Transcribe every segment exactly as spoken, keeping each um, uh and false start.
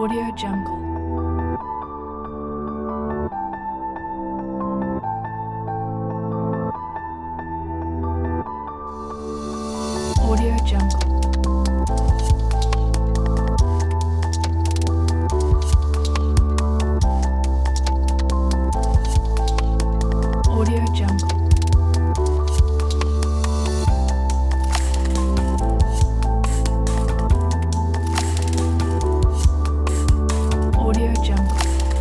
Audio Jungle. Audio Jungle. Audio Jungle. Audio Jungle.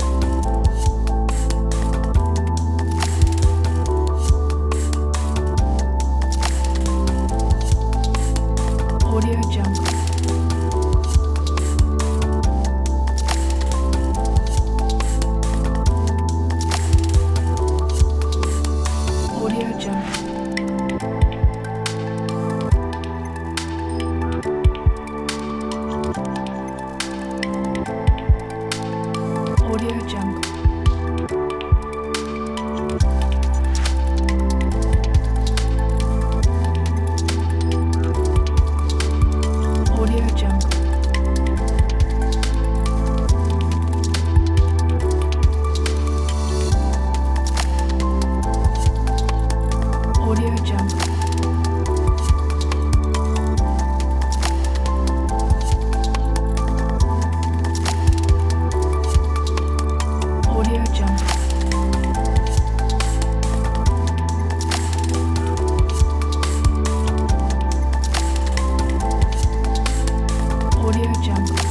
Audio Jungle. Audio Jungle. Audio Jungle. Audio Jungle. Audio Jungle. Audio Jungle. Audio Jungle.